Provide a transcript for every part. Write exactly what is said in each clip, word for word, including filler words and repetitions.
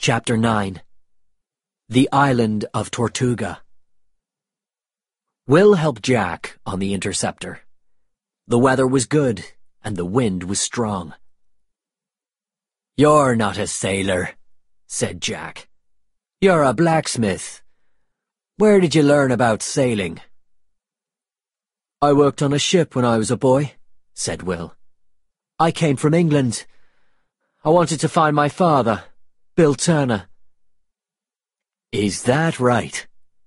Chapter nine. The Island of Tortuga. Will helped Jack on the Interceptor. The weather was good, and the wind was strong. "You're not a sailor," said Jack. "You're a blacksmith. Where did you learn about sailing?" "I worked on a ship when I was a boy," said Will. "I came from England. I wanted to find my father, Bill Turner." "Is that right?"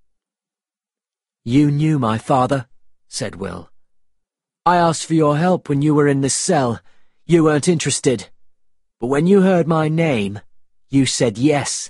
"You knew my father," said Will. "I asked for your help when you were in this cell. You weren't interested. But when you heard my name, you said yes."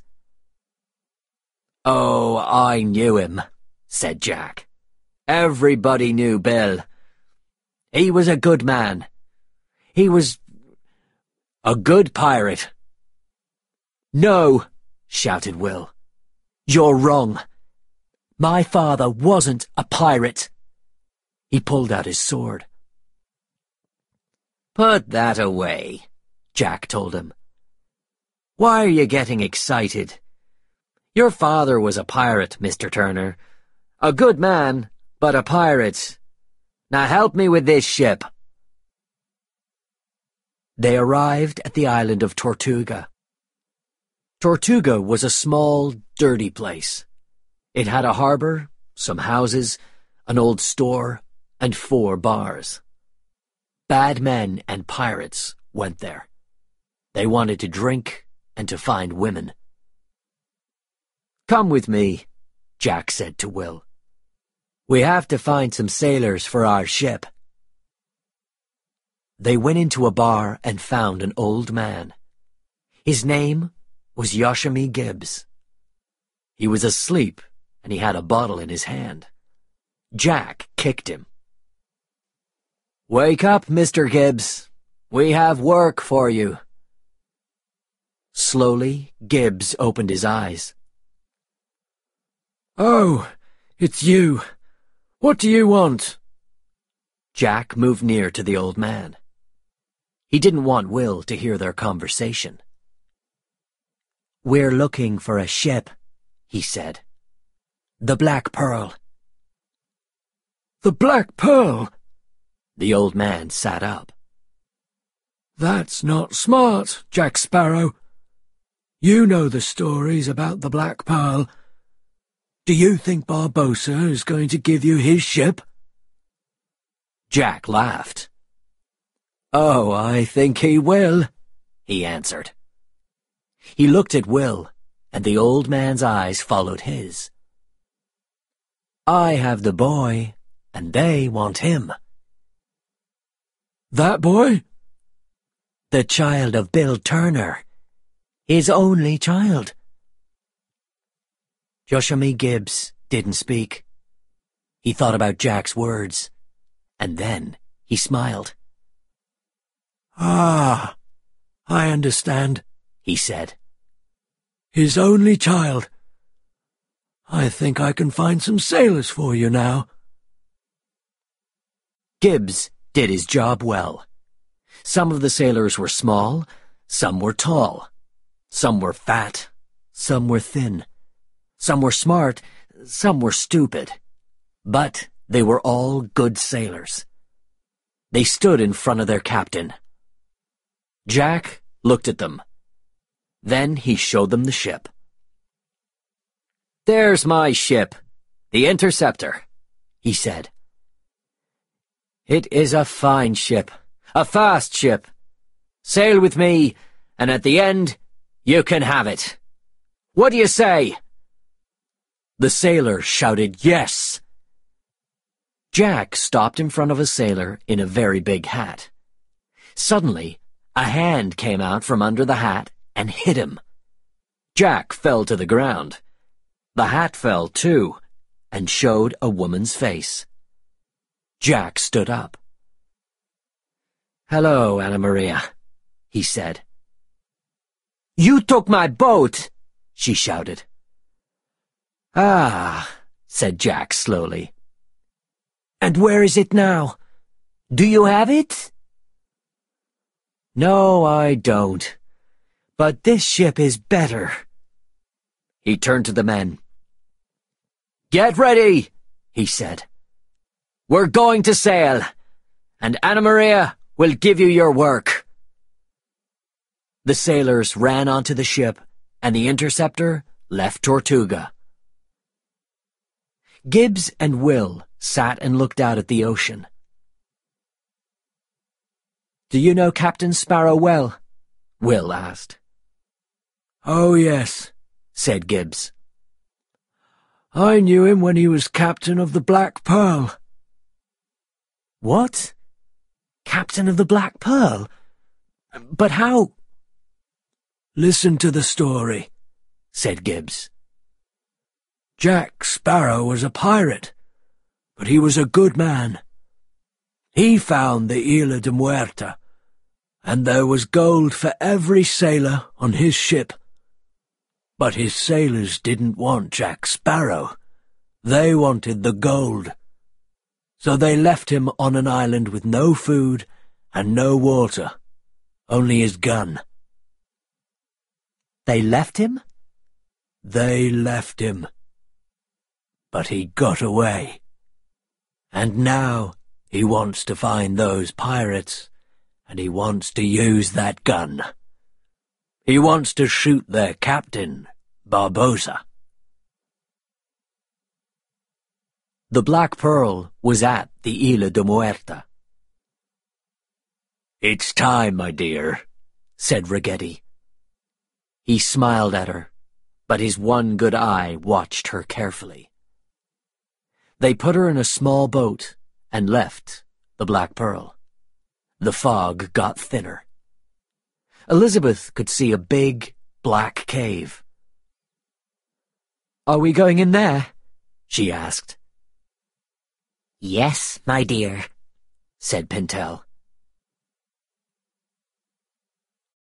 "Oh, I knew him," said Jack. "Everybody knew Bill. He was a good man. He was a good pirate." "No," shouted Will. "You're wrong. My father wasn't a pirate." He pulled out his sword. "Put that away," Jack told him. "Why are you getting excited? Your father was a pirate, Mister Turner. A good man, but a pirate. Now help me with this ship." They arrived at the island of Tortuga. Tortuga was a small, dirty place. It had a harbor, some houses, an old store, and four bars. Bad men and pirates went there. They wanted to drink and to find women. "Come with me," Jack said to Will. "We have to find some sailors for our ship." They went into a bar and found an old man. His name was Yoshimi Gibbs. He was asleep, and he had a bottle in his hand. Jack kicked him. "Wake up, Mister Gibbs. We have work for you." Slowly, Gibbs opened his eyes. "Oh, it's you. What do you want?" Jack moved near to the old man. He didn't want Will to hear their conversation. "We're looking for a ship," he said. "The Black Pearl." "The Black Pearl?" The old man sat up. "That's not smart, Jack Sparrow. You know the stories about the Black Pearl. Do you think Barbossa is going to give you his ship?" Jack laughed. "Oh, I think he will," he answered. He looked at Will, and the old man's eyes followed his. "I have the boy, and they want him." "That boy?" "The child of Bill Turner. His only child." Yoshimi Gibbs didn't speak. He thought about Jack's words, and then he smiled. "Ah, I understand," he said. "His only child. I think I can find some sailors for you now." Gibbs did his job well. Some of the sailors were small, some were tall. Some were fat, some were thin. Some were smart, some were stupid. But they were all good sailors. They stood in front of their captain. Jack looked at them. Then he showed them the ship. "There's my ship, the Interceptor," he said. "It is a fine ship, a fast ship. Sail with me, and at the end, you can have it. What do you say?" The sailor shouted yes. Jack stopped in front of a sailor in a very big hat. Suddenly, a hand came out from under the hat and hit him. Jack fell to the ground. The hat fell too, and showed a woman's face. Jack stood up. "Hello, Anna Maria," he said. "You took my boat," she shouted. "Ah," said Jack slowly. "And where is it now? Do you have it?" "No, I don't. But this ship is better," He turned to the men. "Get ready," he said. "We're going to sail, and Anna Maria will give you your work." The sailors ran onto the ship, and the Interceptor left Tortuga. Gibbs and Will sat and looked out at the ocean. "Do you know Captain Sparrow well?" Will asked. "Oh, yes," said Gibbs. "I knew him when he was captain of the Black Pearl." "What? Captain of the Black Pearl? But how—" "Listen to the story," said Gibbs. "Jack Sparrow was a pirate, but he was a good man. He found the Isla de Muerta, and there was gold for every sailor on his ship. But his sailors didn't want Jack Sparrow. They wanted the gold. So they left him on an island with no food and no water, only his gun." "They left him?" "They left him. But he got away. And now he wants to find those pirates, and he wants to use that gun. He wants to shoot their captain, Barbossa." The Black Pearl was at the Isla de Muerta. "It's time, my dear," said Ragetti. He smiled at her, but his one good eye watched her carefully. They put her in a small boat and left the Black Pearl. The fog got thinner. Elizabeth could see a big, black cave. "Are we going in there?" she asked. "Yes, my dear," said Pintel.